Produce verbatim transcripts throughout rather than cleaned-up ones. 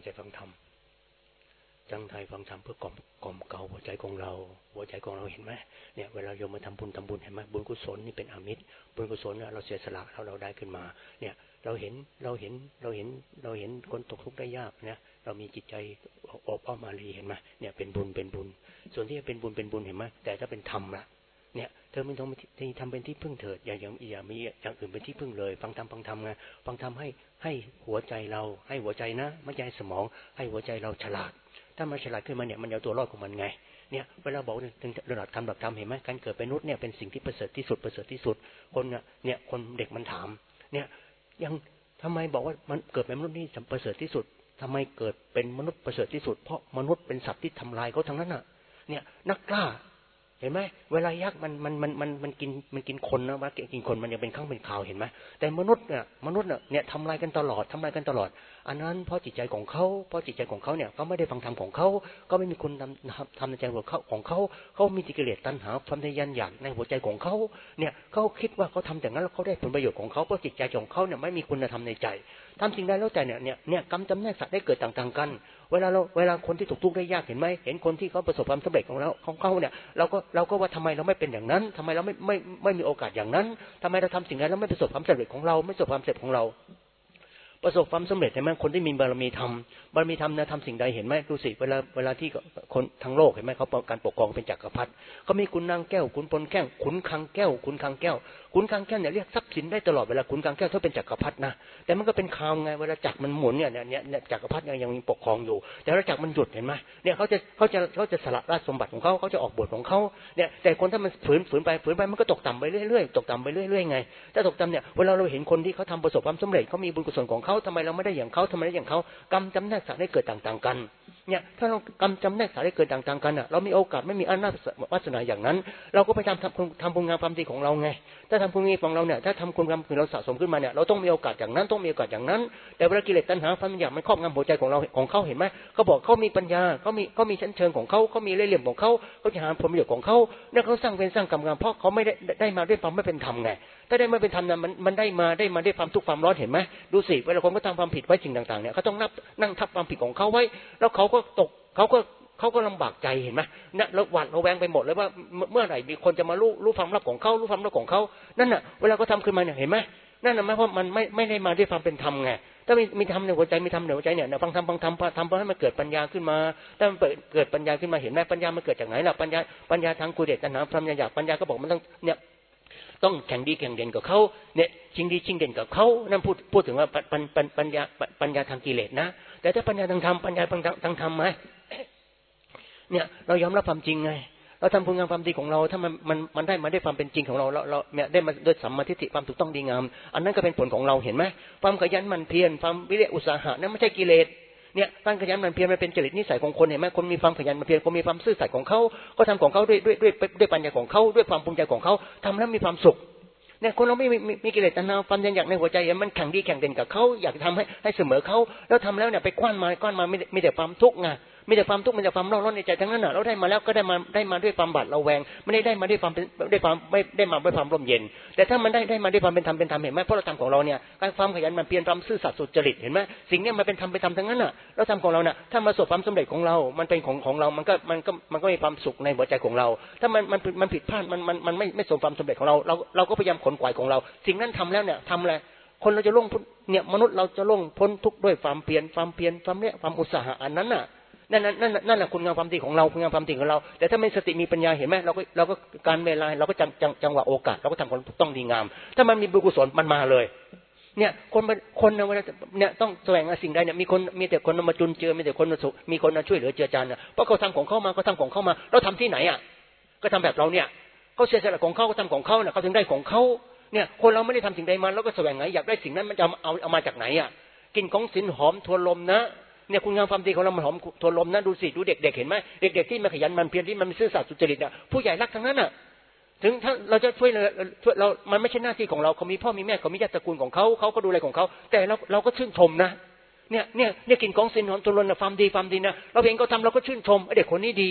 ใจฟังธรรมตั้งใจฟังธรรมเพื่อกล่อมกล่อมเกลาหัวใจของเราหัวใจของเราเห็นไหมเนี่ยเวลาโยมมาทำบุญทำบุญเห็นไหมบุญกุศลนี่เป็นอามิตรบุญกุศลเราเสียสละแล้วเราได้ขึ้นมาเนี่ยเราเห็นเราเห็นเราเห็นเราเห็นคนตกทุกข์ได้ยากเนี่ยเรามีจิตใจอบอ้อมอารีเห็นไหมเนี่ยเป็นบุญเป็นบุญส่วนที่เป็นบุญเป็นบุญเห็นไหมแต่ถ้าเป็นธรรมล่ะเนี่ยเธอไม่ต้องที่ทำเป็นที่พึ่งเถิดอย่าอย่างอย่ามีอย่างอื่นเป็นที่พึ่งเลยฟังธรรมฟังธรรมไงฟังธรรมให้ให้หัวใจเราให้หัวใจนะไม่ใช่สมองให้หัวใจเราฉลาดถ้ามันฉลาดขึ้นมาเนี่ยมันเอาตัวรอดของมันไงเนี่ยเวลาบอกถึงระดับธรรมระดับธรรมเห็นไหมการเกิดเป็นมนุษย์เนี่ยเป็นสิ่งที่ประเสริฐที่สุดประเสริฐที่สุดคนเนี่ยคนเด็กมันถามเนี่ยยังทำไมบอกว่ามันเกิดเป็นมนุษย์นี่ประเสริฐที่สุดทำไมเกิดเป็นมนุษย์ประเสริฐที่สุดเพราะมนุษย์เป็นสัตว์ที่ทำลายเขาทั้งนั้นน่ะเนี่ยนักกล้าเห็นไหมเวลายักษ์มันมันมันมันมันกินมันกินคนนะว่ากินคนมันยังเป็นข้างเป็นข่าวเห็นไหมแต่มนุษย์เนี่ยมนุษย์เนี่ยทำลายกันตลอดทำลายกันตลอดอันนั้นเพราะจิตใจของเขาเพราะจิตใจของเขาเนี่ยเขาไม่ได้ฟังธรรมของเขาก็ไม่มีคุณทำทำในใจของเขาของเขาเขามีกิเลสตัณหาความทะยานอยากในหัวใจของเขาเนี่ยเขาคิดว่าเขาทำแต่งั้นแล้วเขาได้ผลประโยชน์ของเขาเพราะจิตใจของเขาเนี่ยไม่มีคุณธรรมในใจทำสิ่งใดแล้วแต่เนี่ยเนี่ยเนี่ยกรรมจำแนกสัตว์ได้เกิดต่างๆกันเวลาเราเวลาคนที่ถูกทุกข์ได้ยากเห็นไหมเห็นคนที่เขาประสบความสำเร็จของเราของเขาเนี่ยเราก็เราก็ว่าทำไมเราไม่เป็นอย่างนั้นทำไมเราไม่ไม่ไม่มีโอกาสอย่างนั้นทำไมเราทำสิ่งนั้นแล้วไม่ประสบความสำเร็จของเราไม่ประสบความสำเร็จของเราประสบความสำเร็จเห็นไหมคนที่มีบารมีธรรมบารมีธรรมนะทำสิ่งใดเห็นไหมดูสิเวลาเวลาที่คนทั้งโลกเห็นไหมเขาการปกครองเป็นจักรพรรดิเขามีขุนนางแก้วขุนพลแก้วขุนคังแก้วขุนคังแก้วขุนคังแก้วเนี่ยเรียกทรัพย์สินได้ตลอดเวลาขุนคังแก้วเขาเป็นจักรพรรดินะแต่มันก็เป็นข่าวไงเวลาจักรมันหมุนเนี่ยเนี่ยจักรพรรดิยังมีปกครองอยู่แต่ถ้าจักรมันหยุดเห็นไหมเนี่ยเขาจะเขาจะเขาจะสละราชสมบัติของเขาเขาจะออกบทของเขาเนี่ยแต่คนถ้ามันฝืนฝืนไปฝืนไปมันก็ตกต่ำไปเรื่อยๆตกต่ำไปเรื่อยๆไงถ้าตกต่ำเนี่ยเวลาเราเห็นคนที่เขาทำประสบความสำเร็จเขามีบุญกุศลของเขาทำไมเราไม่ได้อย่างเขาทำไมได้อย่างเขากรรมจำแนกสัตว์ได้เกิดต่างๆกันเนี่ยถ้าเรากรรมจำแนกสัตว์ได้เกิดต่างๆกันอ่ะเรามีโอกาสไม่มีอำนาจวาสนาอย่างนั้นเราก็ไปทำทำทำบุญงามความดีของเราไงถ้าทำบุญงามของเราเนี่ยถ้าทำคุณงามคือเราสะสมขึ้นมาเนี่ยเราต้องมีโอกาสอย่างนั้นต้องมีโอกาสอย่างนั้นแต่เวลากิเลสตัณหาความอยากมันครอบงำหัวใจของเราของเขาเห็นไหมเขาบอกเขามีปัญญาเขามีเขามีชั้นเชิงของเขาเขามีเล่ห์เหลี่ยมของเขาเขาจะหาผลประโยชน์ของเขาเนี่ยเขาสร้างเป็นสร้างกรรมงามเพราะเขาไม่ได้ได้มาด้วยความไม่เป็นธรรมไงถ้าได้ไม่เป็นธรรมนั้นมันมันได้มาได้มาด้วยความทุกข์ความร้อนเห็นไหมดูสิเวลาคนก็ทำความผิดไว้สิ่งต่างๆเนี่ยเขาต้องนับนั่งทับความผิดของเขาไว้แล้วเขาก็ตกเขาก็เขาก็ลำบากใจเห็นไหมเนี่ยเราหวาดระแวงไปหมดเลยว่าเมื่อไหร่มีคนจะมารู้รู้ความลับของเขารู้ความลับของเขานั่นน่ะเวลาเขาทำขึ้นมาเนี่ยเห็นไหมนั่นน่ะเพราะมันไม่ไม่ได้มาด้วยความเป็นธรรมไงถ้ามีมีธรรมในหัวใจมีธรรมในหัวใจเนี่ยฟังธรรมฟังธรรมทำเพื่อให้มันเกิดปัญญาขึ้นมาถ้ามันเกิดปัญญาขึ้นมาเห็นไหมปัญญามันเกิดจากไหนล่ะปัญญาปัญญาทางกุศลตัณหาพรหมอยากปัญญาก็บอกมันต้องเนี่ยต้องแข่งดีแข่งเด่นกับเขาเนี่ยชิงดีชิงเด่นกับเขานั่นพูดพูดถึงว่าปัญปัญปัญญาปัญญาทางกิเลสนะแต่ถ้าปัญญาทางธรรมปัญญาทางธรรมไหมเนี่ยเรายอมรับความจริงไงเราทำคุณงามความดีของเราถ้ามันมันมันได้มาได้ความเป็นจริงของเราเราเราเนี่ยได้มาด้วยสัมมาทิฏฐิความถูกต้องดีงามอันนั้นก็เป็นผลของเราเห็นไหมความขยันหมั่นเพียรความวิริยะอุตสาหะนั่นไม่ใช่กิเลสเนี่ยการขยันหมั่นเพียรมันเป็นจริตนิสัยของคนเห็นไหมคนมีความขยันหมั่นเพียรคนมีความซื่อสัตย์ของเขาก็ทำของเขาด้วยด้วยด้วยด้วยปัญญาของเขาด้วยความภูมิใจของเขาทำแล้วมีความสุขเนี่ยคนเราไม่มีมีกิเลสตัณหาความอยากในหัวใจมันแข่งดีแข่งเด่นกับเขาอยากทำให้ให้เสมอเขาแล้วทำแล้วเนี่ยไปกว้านมากว้านมามีแต่ความทุกข์ไงมีแต่ความทุกข์มีแต่ความร้อนร้อนในใจทั้งนั้นน่ะเราได้มาแล้วก็ได้มาได้มาด้วยความบาดระแวงไม่ได้ได้มาด้วยความด้วยความไม่ได้มาด้วยความร่มเย็นแต่ถ้ามันได้ได้มาด้วยความเป็นธรรมเป็นธรรมเห็นไหมเพราะเราทำของเราเนี่ยการความขยันมันเพียรความซื่อสัตย์สุจริตเห็นไหมสิ่งนี้มันเป็นธรรมเป็นธรรมทั้งนั้นน่ะเราทำของเราเนี่ยถ้ามาประสบความสำเร็จของเรามันเป็นของของเรามันก็มันก็มันก็มีความสุขในหัวใจของเราถ้ามันมันมันผิดพลาดมันมันมันไม่ไม่สมความสำเร็จของเราเราเราก็พยายามขนขวายของเราสิ่งนั้นทำแล้วเนี่ยทำอะไรคนเราจะล่วงเนี่ยมนุษย์เราจะล่วงพ้นทุกข์ด้วยความเพียรความเพียรความเนี่ยความอุตสาหะอันนั้นน่ะนั่นนั่นนั่นแหละคุณงามความดีของเราคุณงามความดีของเราแต่ถ้าไม่สติมีปัญญาเห็นไหมเราก็เราก็การเวลาเราก็จังจังจังหวะโอกาสเราก็ทำความถูกต้องดีงามถ้ามันมีบุญกุศลมันมาเลยเนี่ยคนคนเวลาเนี่ยต้องแสวงหาสิ่งใดเนี่ยมีคนมีแต่คนมาจุนเจือมีแต่คนมามีคนมาช่วยเหลือเจือจานเนี่ยเพราะเขาทำของเขามาเขาทำของเขามาเราทำที่ไหนอ่ะก็ทำแบบเราเนี่ยเขาเสียสละของเขาเขาทำของเขาเนี่ยเขาถึงได้ของเขาเนี่ยคนเราไม่ได้ทำสิ่งใดมาแล้วก็แสวงหาอยากได้สิ่งนั้นมันจะเอาเอามาจากไหนอ่ะกินของสินหอมทวนลมนะเนี่ยคุณงามความดีของเรามันหอมทวนลมนะดูสิดูเด็กๆเห็นไหมเด็กๆที่มันขยันมันเพียรที่มันซื่อสัตย์สุจริตอ่ะผู้ใหญ่รักทั้งนั้นอ่ะถึงถ้าเราจะช่วยช่วยเรามันไม่ใช่หน้าที่ของเราเขามีพ่อมีแม่เขามีญาติตระกูลของเขาเขาก็ดูแลของเขาแต่เราเราก็ชื่นชมนะเนี่ยเนี่ยเนี่ยกินของสินหอมทวนลมนะความดีความดีนะเราเองก็ทำเราก็ชื่นชมเด็กคนนี้ดี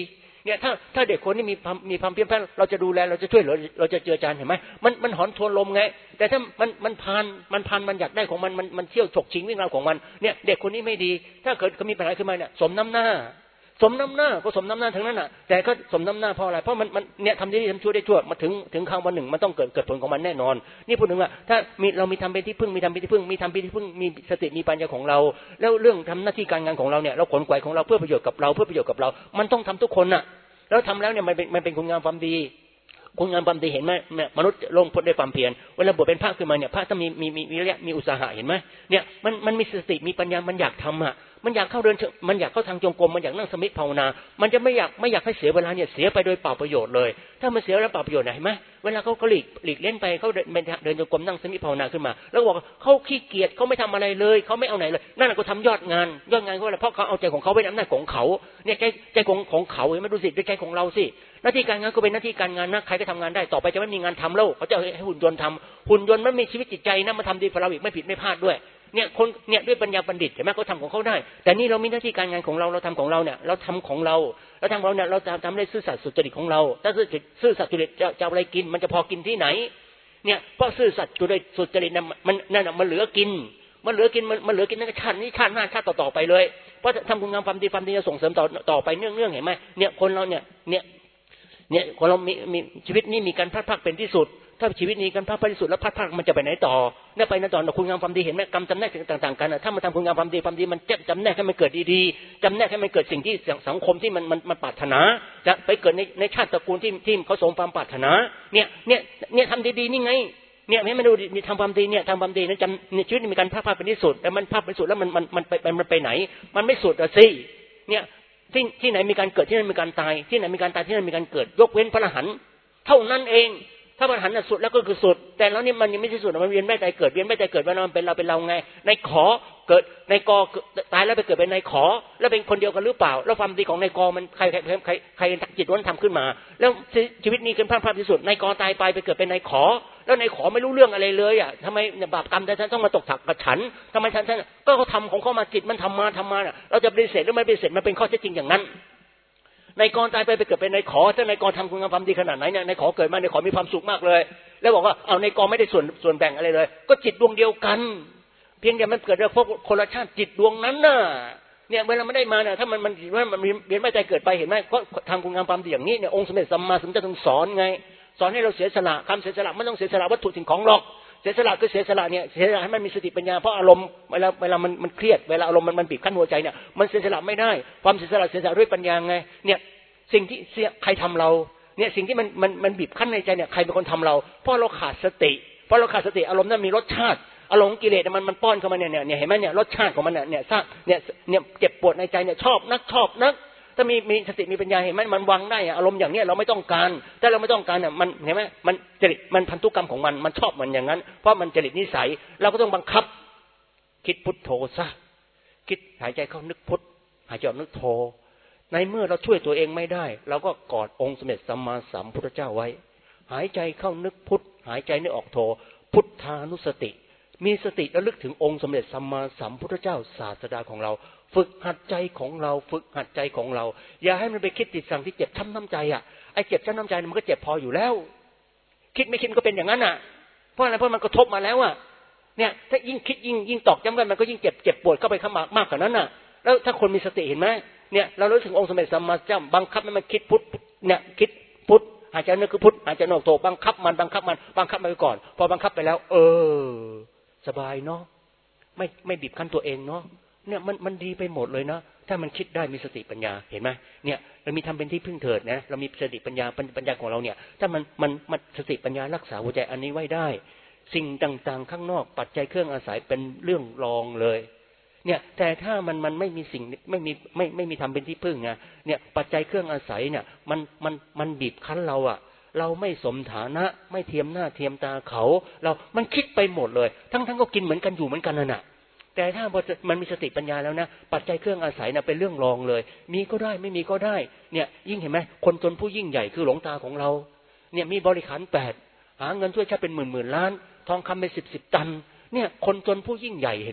เนี่ยถ้าถ้าเด็กคนนี้มีมีความเพียรพยายามเราจะดูแลเราจะช่วยเหลือเราจะเจือจานเห็นไหมมันมันหอนทวนลมไงแต่ถ้ามันมันพานมันพานมันอยากได้ของมันมันมันเที่ยวฉกชิงวิ่งราวของมันเนี่ยเด็กคนนี้ไม่ดีถ้าเกิดเขามีปัญหาขึ้นมาเนี่ยสมน้ำหน้าสมน้ำหน้าก็สมน้ำหน้าทั้งนั้นอ่ะแต่ก็สมน้ำหน้าเพราะอะไรเพราะมันมันเนี่ยทำดีทำชั่วได้ชั่วมาถึงถึงครั้งวันหนึ่งมันต้องเกิดเกิดผลของมันแน่นอนนี่พูดถึงว่าถ้ามีเรามีทำเป็นที่พึ่งมีทำเป็นที่พึ่งมีทำเป็นที่พึ่งมีสติมีปัญญาของเราแล้วเรื่องทำหน้าที่การงานของเราเนี่ยเราขนขวายของเราเพื่อประโยชน์กับเราเพื่อประโยชน์กับเรามันต้องทำทุกคนน่ะแล้วทำแล้วเนี่ยมันเป็นมันเป็นคุณงามความดีคุณงามความดีเห็นไหมมนุษย์ลงพ้นด้วยความเพียรเวลาบวชเป็นพระขึ้นมาเนี่ยพระต้องมีมีมีมีระยะมีอุตสาหะเห็นไหมเนี่ยมันมันมีสติมีปัญญามันอยากทำอ่ะมันอยากเข้าเดินมันอยากเข้าทางจงกรมมันอยากนั่งสมิทภาวนามันจะไม่อยากไม่อยากให้เสียเวลาเนี่ยเสียไปโดยเปล่าประโยชน์เลยถ้ามันเสียแล้วเปล่าประโยชน์เห็นไหมเวลาเขาก็หลีกหลีกเล่นไปเขาเดินเดินจงกรมนั่งสมิทภาวนาขึ้นมาแล้วบอกเขาขี้เกียจเขาไม่ทำอะไรเลยเขาไม่เอาไหนเลยนั่นก็ทำยอดงานยอดงานเขาอะไรเพราะเขาเอาใจของเขาไว้ในอำนาจของเขาเนี่ยใจใจของของเขาเห็นไหมดูสิด้วยใจของเราสิหน้าที่การงานก็เป็นหน้าที่การงานนะใครก็ทำงานได้ต่อไปจะไม่มีงานทำแล้วเขาจะให้หุ่นยนต์ทำหุ่นยนต์มันมีชีวิตจิตใจนะมาทำดีกว่าเราอีกไม่ผิดไม่พลาดด้วยเนี่ยคนเนี่ยด้วยปัญญาบัณฑิตเห็นไหมเขาทำของเขาได้แต่นี่เรามีหน้าที่การงานของเราเราทำของเราเนี่ยเราทำของเราเราทำของเราเนี่ยเราทำได้ซื่อสัตย์สุจริตของเราถ้าซื่อซื่อสัตย์สุจริตจะจะอะไรกินมันจะพอกินที่ไหนเนี่ยเพราะซื่อสัตย์สุจริตเนี่ยมันนั่นมันเหลือกินมันเหลือกินมันมันเหลือกินนั่นชาตินี้ชาติหน้าชาติต่อๆไปเลยเพราะทำคุณงามความดีความดีจะส่งเสริมต่อต่อไปเนื่องๆเห็นไหมเนี่ยคนเราเนี่ยเนี่ยเนี่ยคนเรามีมีชีวิตนี้มีการพลาดพลาดเป็นที่สุดถ้าชีวิตนี้การพลาดพลาดที่สุดแล้วพลาดพลาดมันจะไปไหนต่อเนี่ยไปนั่นต่อคุณงามความดีเห็นไหมกรรมจำแนกต่างๆกันนะถ้ามันทำคุณงามความดีความดีมันจะจำแนกให้มันเกิดดีๆจำแนกให้มันเกิดสิ่งที่สังคมที่มันมันมันปรารถนาจะไปเกิดในในชาติตระกูลที่ที่เขาสมความปรารถนาเนี่ยเนี่ยเนี่ยทำดีๆนี่ไงเนี่ยให้มันดูทำความดีเนี่ยทำความดีนั้นจำชีวิตมีการพลาดพลาดเป็นที่สุดแต่มันพลาดเป็นสุดแล้วมันมันมันไปมันไปไหนมันไม่สุดอะสิเนี่ยที่ที่ไหนมีการเกิดที่นั่นมีการตายที่ไหนมีการตายที่นั่นมีการเกิดยกเว้นพระอรหันต์เท่านั้นเองถ้าพระอรหันต์สุดแล้วก็คือสุดแต่แล้วนี่มันยังไม่ใช่สุดมันเวียนไม่ตายเกิดเวียนไม่ตายเกิดว่ามันเป็นเราเป็นเราไงในขอเกิดในกอตายแล้วไปเกิดเป็นในขอแล้วเป็นคนเดียวกันหรือเปล่าแล้วความดีของในกอมันใครใครใครใครจิตล้วนทำขึ้นมาแล้วชีวิตนี้เป็นพลาดพลาดที่สุดในกอตายไปไปเกิดเป็นในขอแล้วในขอไม่รู้เรื่องอะไรเลยอ่ะทำไมบาปกรรมแต่ท่านต้องมาตกถักกับฉันทำไมท่านท่านก็เขาทำของเขามาจิตมันทำมาทำมาเราจะปฏิเสธหรือไม่ปฏิเสธมันเป็นข้อเท็จจริงอย่างนั้นในกรตายไปไปเกิดเป็นในขอถ้าในกรทำคุณงามความดีขนาดไหนเนี่ยในขอเกิดมาในขอมีความสุขมากเลยแล้วบอกว่าเอาในกรไม่ได้ส่วนส่วนแบ่งอะไรเลยก็จิตดวงเดียวกันเพียงแต่มันเกิดเพราะคนละชาติจิตดวงนั้นน่ะเนี่ยเวลามันได้มาเนี่ยถ้ามันมันว่ามันเวียนไม่ตายเกิดไปเห็นไหมก็ทำคุณงามความดีอย่างนี้เนี่ยองค์สมเด็จสัมมาสัมพุทธเจ้าทรงสอนไงสอนให้เราเสียสละคำเสียสละไม่ต้องเสียสละวัตถุสิ่งของหรอกเสียสละคือเสียสละเนี่ยเสียสละให้มันมีสติปัญญาเพราะอารมณ์เวลาเวลามันมันเครียดเวลาอารมณ์มันมันบีบคั้นหัวใจเนี่ยมันเสียสละไม่ได้ความเสียสละเสียสละด้วยปัญญาไงเนี่ยสิ่งที่เสียใครทำเราเนี่ยสิ่งที่มันมันมันบีบคั้นในใจเนี่ยใครเป็นคนทำเราเพราะเราขาดสติเพราะเราขาดสติอารมณ์นั้นมีรสชาติอารมณ์กิเลสมันมันป้อนเข้ามาเนี่ยเนี่ยเห็นไหมเนี่ยรสชาติของมันเนี่ยเนี่ยเนี่ยเนี่ยเจ็บปวดในใจเนี่ยชอบนักชอบนักถ้ามีมีสติมีปัญญาเห็นไหมมันวางได้อารมณ์อย่างเนี้ยเราไม่ต้องการถ้าเราไม่ต้องการเนี่ยมันเห็นไหมมันจริตมันพันธุกรรมของมันมันชอบมันอย่างนั้นเพราะมันจริตนิสัยเราก็ต้องบังคับคิดพุทโธซะคิดหายใจเข้านึกพุทหายใจออกนึกโธในเมื่อเราช่วยตัวเองไม่ได้เราก็กอดองค์สมเด็จสัมมาสัมพุทธเจ้าไว้หายใจเข้านึกพุทหายใจนึกออกโธพุทธานุสติมีสติระลึกถึงองค์สมเด็จสัมมาสัมพุทธเจ้าศาสดาของเราฝึกหัดใจของเราฝึกหัดใจของเราอย่าให้มันไปคิดติดสั่งที่เจ็บช้ำน้ำใจอ่ะไอ้เจ็บช้ำน้ำใจมันก็เจ็บพออยู่แล้วคิดไม่คิดก็เป็นอย่างนั้นอ่ะเพราะอะไรเพราะมันกระทบมาแล้วอ่ะเนี่ยถ้ายิ่งคิดยิ่งยิ่งตอกย้ำกันมันก็ยิ่งเจ็บเจ็บปวดเข้าไปข้างมากมากกว่านั้นอ่ะแล้วถ้าคนมีสติเห็นไหมเนี่ยเรารู้ถึงองค์สมเด็จสัมมาสัมพุทธเจ้าบังคับให้มันคิดพุทธเนี่ยคิดพุทธหายใจนึกคือพุทธหายใจออกโธบังคับมันบังคับมันบังคับมันไปก่อนพอบังคับไปแล้วเออสบายเนาะไม่ไม่บีบคั้นตัวเองเนาะเนี่ยมันมันดีไปหมดเลยนะถ้ามันคิดได้มีสติปัญญาเห็นไหมเนี่ยเรามีทำเป็นที่พึ่งเถิดนะเรามีสติปัญญาปัญญาของเราเนี่ยถ้ามันมันมันสติปัญญารักษาหัวใจอันนี้ไว้ได้สิ่งต่างๆข้างนอกปัจจัยเครื่องอาศัยเป็นเรื่องรองเลยเนี่ยแต่ถ้ามันมันไม่มีสิ่งไม่มีไม่ไม่มีทำเป็นที่พึ่งไงเนี่ยปัจจัยเครื่องอาศัยเนี่ยมันมันมันบีบคั้นเราอะเราไม่สมฐานะไม่เทียมหน้าเทียมตาเขาเรามันคิดไปหมดเลยทั้งทั้งก็กินเหมือนกันอยู่เหมือนกันน่ะแต่ถ้ามันมีสติปัญญาแล้วนะปัจจัยเครื่องอาศัยนะเป็นเรื่องรองเลยมีก็ได้ไม่มีก็ได้เนี่ยยิ่งเห็นไหมคนจนผู้ยิ่งใหญ่คือหลวงตาของเราเนี่ยมีบริขารแปดหาเงินช่วยชาติเป็นหมื่นหมื่นล้านทองคำเป็นสิบสิบตันเนี่ยคนจนผู้ยิ่งใหญ่เห็นไหม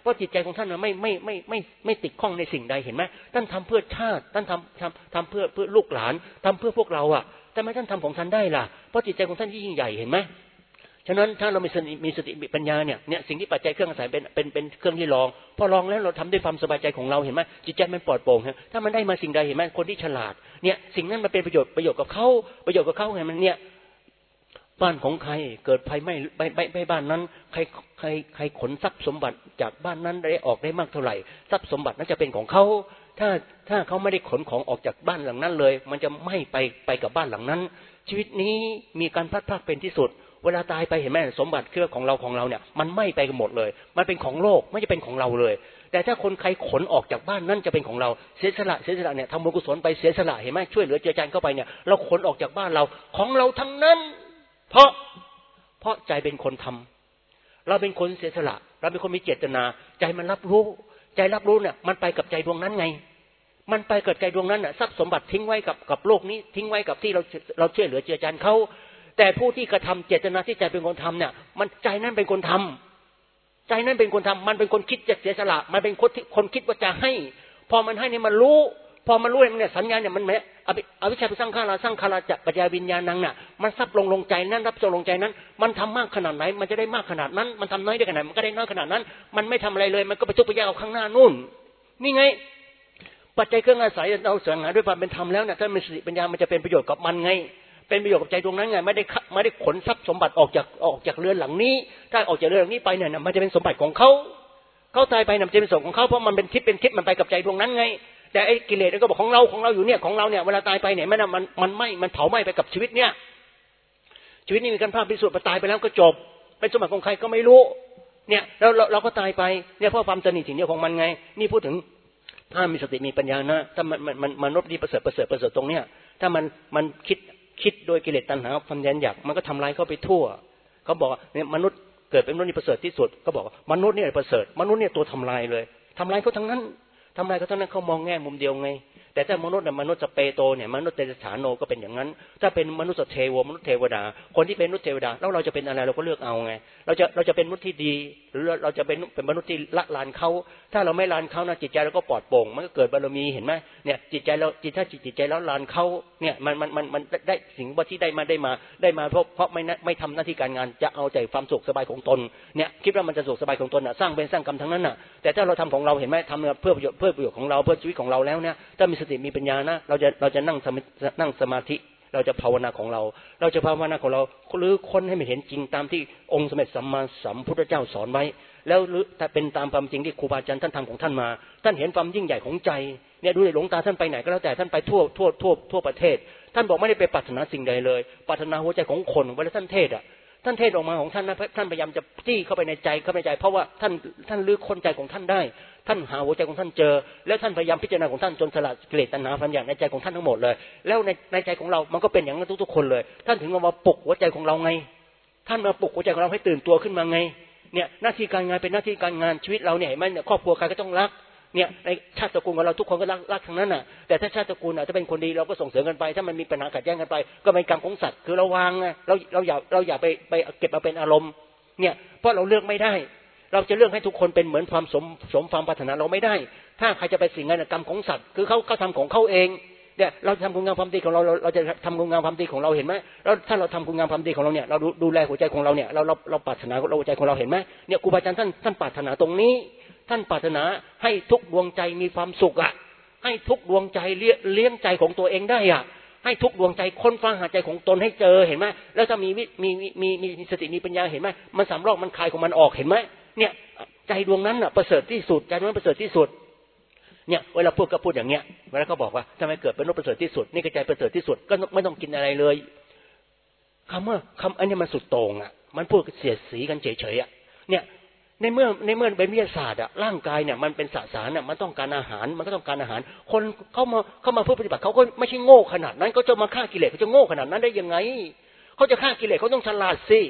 เพราะจิตใจของท่านไม่ไม่ไม่ไม่ไม่ติดข้องในสิ่งใดเห็นไหมท่านทำเพื่อชาติท่านทำทำทำเพื่อเพื่อลูกหลานทำเพื่อพวกเราอ่ะแต่ไม่ท่านทำของท่านได้ล่ะเพราะจิตใจของท่านยิ่งใหญ่เห็นไหมฉะนั้นถ้าเรามีสติมีสติมีปัญญาเนี่ยเนี่ยสิ่งที่ปัจจัยเครื่องอาศัยเป็นเป็นเป็นเครื่องที่รองพอรองแล้วเราทำด้วยความสบายใจของเราเห็นไหมจิตใจมันปลอดโปร่งฮะถ้ามันได้มาสิ่งใดเห็นไหมคนที่ฉลาดเนี่ยสิ่งนั้นมันเป็นประโยชน์ประโยชน์กับเขาประโยชน์กับเขาไงมันเนี่ยบ้านของใครเกิดภัยไหม้ไปไปไปบ้านนั้นใครใครใครขนทรัพย์สมบัติจากบ้านนั้นได้ออกได้มากเท่าไหร่ทรัพย์สมบัตินั้นจะเป็นของเขาถ้าถ้าเขาไม่ได้ขนของออกจากบ้านหลังนั้นเลยมันจะไม่ไปไปกับบ้านหลังนั้นชีวิตนี้มีการพลัดพรากเป็นที่สุดเวลาตายไปเห็นไหมสมบัติเครื่องของเราของเราเนี่ยมันไม่ไปกันหมดเลยมันเป็นของโลกไม่จะเป็นของเราเลยแต่ถ้าคนใครขนออกจากบ้านนั้นจะเป็นของเราเสียสละเสียสละเนี่ยทำบุญกุศลไปเสียสละเห็นไหมช่วยเหลือเจือจานเข้าไปเนี่ยเราขนออกจากบ้านเราของเราทั้งนั้นเพราะเพราะใจเป็นคนทำเราเป็นคนเสียสละเราเป็นคนมีเจตนาใจมันรับรู้ใจรับรู้เนี่ยมันไปกับใจดวงนั้นไงมันไปกับใจดวงนั้นน่ะทรัพย์สมบัติทิ้งไว้กับกับโลกนี้ทิ้งไว้กับที่เราเราช่วยเหลือเจือจานเขาแต่ผู้ที่กระทำเจตนาที่ใจเป็นคนทำเนี่ยมันใจนั้นเป็นคนทำใจนั้นเป็นคนทำมันเป็นคนคิดจะเสียสละมันเป็นคนที่คนคิดว่าจะให้พอมันให้เนี่ยมันรู้พอมันรู้เนี่ยสัญญาเนี่ยมันแม้อวิชชาไปสร้างข้าราสร้างคาราจะปัญญาวิญญาณนังน่ะมันซับลงลงใจนั้นรับลงใจนั้นมันทำมากขนาดไหนมันจะได้มากขนาดนั้นมันทำน้อยได้ขนาดมันก็ได้น้อยขนาดนั้นมันไม่ทำอะไรเลยมันก็ไปทุกข์ไปยากเอาข้างหน้านู่นนี่ไงปัจจัยเครื่องอาศัยเราแสวงหาด้วยความเป็นธรรมแล้วเนี่ยถ้ามีสติปัญญามันจะเป็นประโยชน์กับมันไงเป็นประโยชน์กับใจดวงนั้นไงไม่ได้ไม่ได้ขนทรัพย์สมบัติออกจากออกจากเรือนหลังนี้ถ้าออกจากเรือนหลังนี้ไปเนี่ยมันจะเป็นสมบัติของเขาเขาตายไปมันจะเป็นสมบัติของเขาเพราะมันเป็นทิศเป็นทิศมันไปกับใจดวงนั้นไงแต่ไอ้กิเลสก็บอกของเราของเราอยู่เนี่ยของเราเนี่ยเวลาตายไปเนี่ยมันมันมันไม่มันเผาไหม้ไปกับชีวิตเนี่ยชีวิตนี้มีการภาพพิสูจน์ไปตายไปแล้วก็จบเป็นสมบัติของใครก็ไม่รู้เนี่ยแล้วเราเราก็ตายไปเนี่ยเพราะความตนีสิ่งเดียวของมันไงนี่พูดถึงถ้ามีสติมีปัญญานะถ้ามันมันมันมนุษย์ที่ประเสริฐประเสริฐประเสริฐตรงเนี้ยถ้ามันมันคิดคิดโดยกิเลสตัณหาความยันอยากมันก็ทำลายเข้าไปทั่วเขาบอกเนี่ยมนุษย์เกิดเป็นมนุษย์ที่ประเสริฐที่สุดเขาบอกมนุษย์เนี่ยประเสริฐมนุษย์เนี่ยตัวทำลายเลยทำลายเขาทั้งนั้นทำลายเขาทั้งนั้นเขามองแง่มุมเดียวไงแต่ถ้ามนุษย์เนี่ยมนุษย์สเปโตเนี่ยมนุษย์เตสถานโนก็เป็นอย่างนั้นถ้าเป็นมนุษย์เทวมนุษย์เทวดาคนที่เป็นมนุษย์เทวดาแล้วเราจะเป็นอะไรเราก็เลือกเอาไงเราจะเราจะเป็นมนุษย์ที่ดีหรือเราจะเป็นเป็นมนุษย์ที่ละลานเขาถ้าเราไม่ลานเขานะจิตใจเราก็ปลอดโปร่งมันก็เกิดบารมีเห็นไหมเนี่ยจิตใจเราจิตถ้าจิตจิตใจแล้วลานเขาเนี่ยมันมันมันมันได้สิ่งว่าที่ได้มาได้มาได้มาเพราะเพราะไม่ไม่ทำหน้าที่การงานจะเอาใจความสุขสบายของตนเนี่ยคิดว่ามันจะสุขสบายของตนน่ะสร้างเป็นสร้างกรรมทั้งนั้นน่ะแต่ถ้าเราทำของเราเห็นไหมทำเพื่อประโยชน์เพื่อประโยชน์ของเราเพื่อชีวิตของเราแล้วเนี่ยถ้ามีสติมีปัญญานะเราจะเราจะนั่งนั่งสมาธิเราจะภาวนาของเราเราจะภาวนาของเราหรือค้นให้มันเห็นจริงตามที่องค์สมเด็จสัมมาสัมพุทธเจ้าสอนไว้แล้วหรือถ้าเป็นตามความจริงที่ครูบาอาจารย์ท่านทำของท่านมาท่านเห็นความยิ่งใหญ่ของใจเนี่ยดูในหลวงตาท่านไปไหนก็แล้วแต่ท่านไปทั่วทั่วทั่วทั่วประเทศท่านบอกไม่ได้ไปปรารถนาสิ่งใดเลยปรารถนาหัวใจของคนเวลาท่านเทศอ่ะท่านเทศออกมาของท่านนะท่านพยายามจะจี้เข้าไปในใจเข้าไปในใจเพราะว่าท่านท่านลื้อค้นใจของท่านได้ท่านหาหัวใจของท่านเจอแล้วท่านพยายามพิจารณาของท่านจนสละกิเลสตัณหาความอยากในใจของท่านทั้งหมดเลยแล้วในในใจของเรามันก็เป็นอย่างนั้นทุกๆคนเลยท่านถึงมาปลุกหัวใจของเราไงท่านมาปลุกหัวใจของเราให้ตื่นตัวขึ้นมาไงเนี่ยหน้าที่การงานเป็นหน้าที่การงานชีวิตเราเนี่ยเห็นไหมเนี่ยครอบครัวใครก็ต้องรักเนี่ยในชาติตระกูลของเราทุกคนก็รักรักทั้งนั้นน่ะแต่ถ้าชาติตระกูลอ่ะถ้าเป็นคนดีเราก็ส่งเสริมกันไปถ้ามันมีปัญหาขัดแย้งกันไปก็เป็นกรรมของสัตว์คือเราวางไงเราเราอย่าเราอย่าไปไปเก็บมาเป็นอารมณ์เนี่ยเพราะเราเลือกไม่ได้เราจะเลือกให้ทุกคนเป็นเหมือนความสมสมความปรารถนาเราไม่ได้ถ้าใครจะไปสิ่งนั้นกรรมของสัตว์คือเขาเขาทำของเขาเองเนี่ยเราทำคุณงามความดีของเราเราเราจะทำคุณงามความดีของเราเห็นไหมแล้วถ้าเราทำคุณงามความดีของเราเนี่ยเราดูแลหัวใจของเราเนี่ยเราเราเราปรารถนาหัวใจของเราเห็นไหมเนี่ยครูบาอาจารย์ท่านท่านปรารถนาตรงนี้ท่านปรารถนาให้ทุกดวงใจมีความสุขอ่ะให้ทุกดวงใจเลี้ยงใจของตัวเองได้อ่ะให้ทุกดวงใจค้นฟ้าหาใจของตนให้เจอเห็นไหมแล้วถ้ามีมีมีมีมีสติมีปัญญาเห็นไหมมันสำรอกมันคลายของมันออกเห็นไหมเนี่ยใจดวงนั้นอ่ะประเสริฐที่สุดใจดวงนั้นประเสริฐที่สุดเนี่ยเวลาพูดก็พูดอย่างเงี้ยเวลาเขาบอกว่าทำไมเกิดเป็นมนุษย์ประเสริฐที่สุดนี่ก็ใจประเสริฐที่สุดก็ไม่ต้องกินอะไรเลยคำว่าคำอันนี้มันสุดโต่งอ่ะมันพูดเสียดสีกันเฉยๆอ่ะเนี่ยในเมื่อในเมื่อเป็นวิทยาศาสตร์อ่ะร่างกายเนี่ยมันเป็นสสารน่ะมันต้องการอาหารมันก็ต้องการอาหารคนเข้ามาเข้ามาเพื่อปฏิบัติเขาก็ไม่ใช่โง่ขนาดนั้นเขาจะมาฆ่ากิเลสเขาจะโง่ขนาดนั้นได้ยังไงเขาจะฆ่ากิเลสเขาต้องฉลาดสิ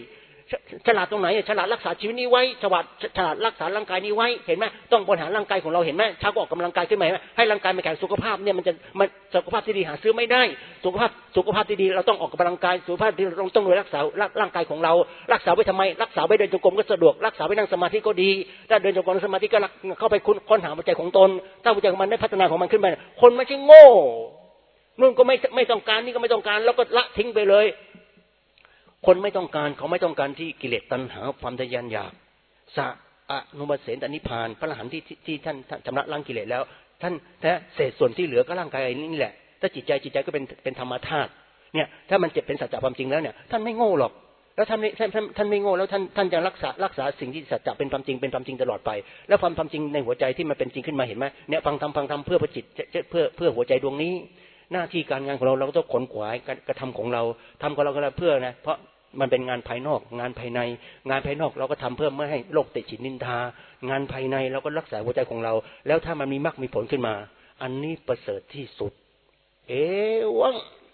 ฉลาดตรงไหนฉลาดรักษาชีวิตนี้ไว้ฉลาดฉลาดรักษาร่างกายนี้ไว้เห็นไหมต้องบริหารร่างกายของเราเห็นไหมเช้าก็ออกกำลังกายขึ้นมาให้ร่างกายมันแข็งสุขภาพเนี่ยมันจะมันสุขภาพที่ดีหาซื้อไม่ได้สุขภาพสุขภาพที่ดีเราต้องออกกำลังกายสุขภาพที่เราต้องดูแลรักษาร่างกายของเรารักษาไว้ทำไมรักษาไว้เดินจงกรมก็สะดวกรักษาไว้นั่งสมาธิก็ดีถ้าเดินจงกรมสมาธิก็เข้าไปค้นหาหัวใจของตนถ้าหัวใจของมันได้พัฒนาของมันขึ้นมาคนไม่ใช่โง่นู่นก็ไม่ไม่ต้องการนี่ก็ไม่ต้องการแล้วก็ละทิ้งไปเลยคนไม่ต้องการเขาไม่ต้องการที่กิเลสตัณหาความทะยานอยากสะอนุมัติเสนตนิพพานพระอรหันต์ที่ที่ท่านชำระล้างกิเลสแล้วท่านแต่เศษส่วนที่เหลือก็ร่างกายนี่แหละถ้าจิตใจจิตใจก็เป็นเป็นธรรมธาตุเนี่ยถ้ามันเจ็บเป็นสัจจะความจริงแล้วเนี่ยท่านไม่โง่หรอกแล้วท่านท่านท่านท่านไม่โง่แล้วท่านท่านจะรักษารักษาสิ่งที่สัจจะเป็นความจริงเป็นความจริงตลอดไปแล้วความความจริงในหัวใจที่มันเป็นจริงขึ้นมาเห็นไหมเนี่ยฟังธรรมฟังธรรมเพื่อประจิตเพื่อเพื่อหัวใจดวงนี้หน้าที่การงานของเราเราก็ต้องขนขวายกระทำของเราทำของเราก็เพื่อนะเพราะมันเป็นงานภายนอกงานภายในงานภายนอกเราก็ทำเพื่อไม่ให้โลกติฉินนินทางานภายในเราก็รักษาหัวใจของเราแล้วถ้ามันมีมรรคมีผลขึ้นมาอันนี้ประเสริฐที่สุดเอวัง